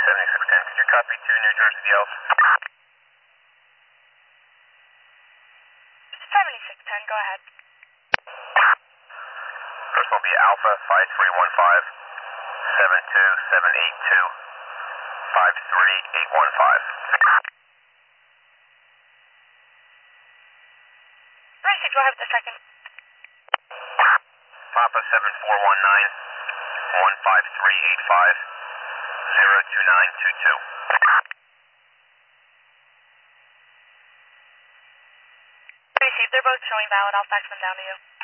7610. Could you copy to New Jersey DLs? 7610, go ahead. First will be Alpha 5315 72782 53815. Received, go ahead with the second. Papa 7419 15385 02922. Received, they're both showing valid. I'll fax them down to you.